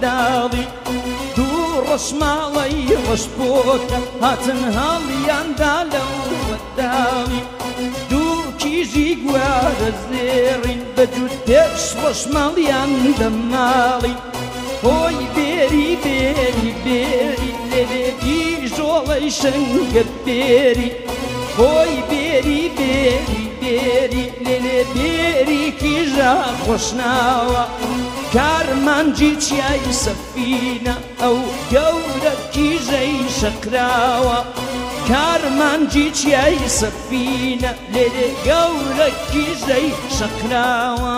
منداڵی دوو ڕەشماڵی ڕەشبۆکە هاتن هەڵیاندا لەو وەداڵی دوو کیژی گوارە زێڕین بەجوود پێش ڕەشماڵیان دەماڵی هۆی بێری بێری بێری لێبێری ژۆڵەی شەنگە بێری هۆی بێری بێری بێری لێلێ بێری کیژە خۆشناوە کارمانجی چیای سەفینە ئەو گەورە کیژەی شەقراوە کارمانجی چیای سەفینە لێلێ گەورە کیژەی شەقراوە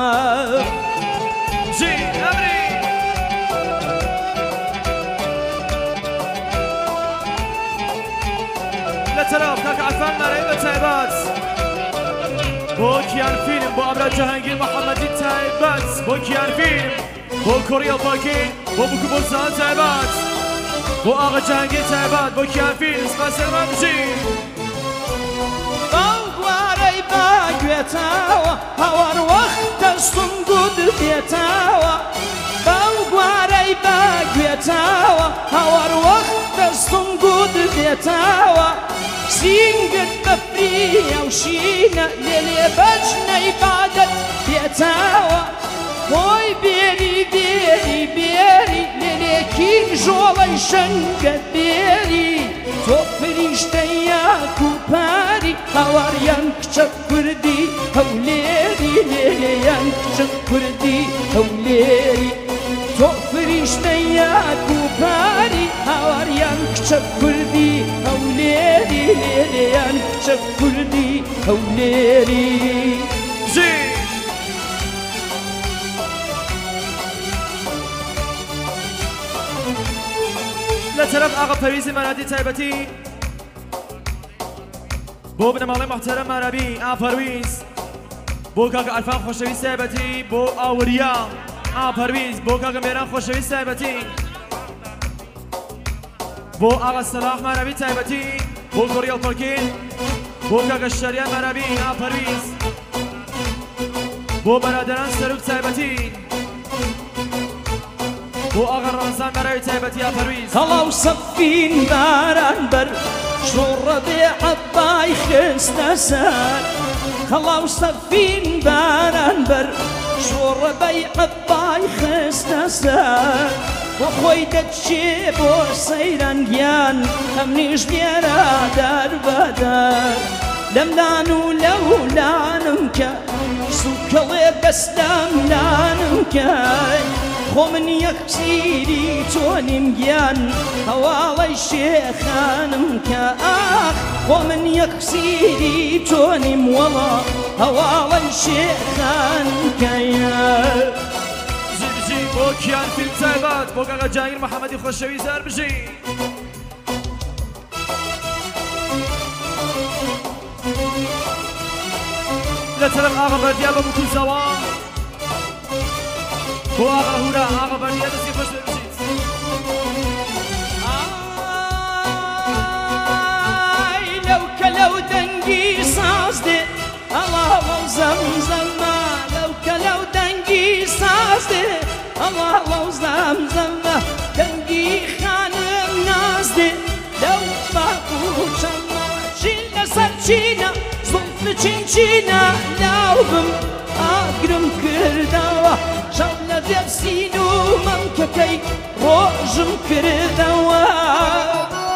لەتەرەف کاکە عەرفان مەرەی بە تایبەت بۆ کیان فیلم بۆ ئابرا جەهانگیر محەممەدی تایبەت بۆ کیان فیلم بۆ کوڕیە پاکین بۆ بکو بۆ سان تایبەت بۆ ئاغا جەهانگیر تایبەت بۆ کیان فیلم سپاسێمان بژین باو گوارەی باگوێتاوە هەوار وەختە سنگود بێتاوە باو گوارەی باگوێتاوە هەوار وەختە سنگود بێتاوە سینگت بەفریە و شینە لێلێ بەجنەی بادت بێتاوە هۆی بێری بێری بێری لێلێکی ژۆڵەی شەنگە بێری تۆ فریشتەی یاک و پاری هەواریان کچە کوردی هەولێری لێلێیان کچە کوردی هەولێری تۆ فریشتەی یاک و پاری هەواریان کچە کوردی هەولێری لێلێیان کچە کوردی هەولێری لەتەرەف ئاغا پەرویزی مەرادی تایبەتی بۆ بنەماڵی محتەرەم مەرابی ئاپەرویز بۆ کاکە عەرفان خۆشەویست تایبەتی بۆ ئاوریا ئاپەرویز بۆ کاکە مێران خۆشەویست تایبەتی بۆ ئاغا سەلاح مەرابی تایبەتی بۆ کوڕیە پاکین بۆ کاکە شەریان مەرابی ئاپەرویز بۆ بەرادەران سەرۆک تایبەتی بۆ ئاغا ڕەمەزان مەراوی تایبەتی ئاپەرویز هەڵاو سەفین باران بەر شۆڕە بێ عەبای خستە سەر هەڵاو سەفین باران بەر شۆڕە بەی عەبای خستە سەر بۆ خۆی دەچێ بۆ سەیرانگیان ئەمنیش لێرە دەربەدەر لەملان و لەولانم کە سوکەڵێ دەستەم لانم کەی خۆ من یەکسیری تۆنیم گیان هەواڵەی شێخانم کە ئاخ خۆ من یەکسیری تۆنیم وەڵا هەواڵەی شێخانم کەیە بژی بۆ کیان فیلم تایبەت بۆ کاکە جەهانگیر محەممەدی خۆشەویست زار بژی لەتەرەف ئاغا بەردیا بە بکوزەوە بۆ ئاغا هورا ئاغا بەردیا دەستی خۆش بژیت ئای لەوکە لەو دەنگی ساز دێ ئەڵاوە زەمزەمە لەوکە لەو دەنگی ساز دێ ئەڵاوە زەمزەمە دەنگی خانم ناز دێ لەو باق و چەمە چین لەسەر چینە زولف چینچینە لاوبم ئاگرم کردەوە شەو لە دێفسین و مەمکەکەی ڕۆژم کردەوە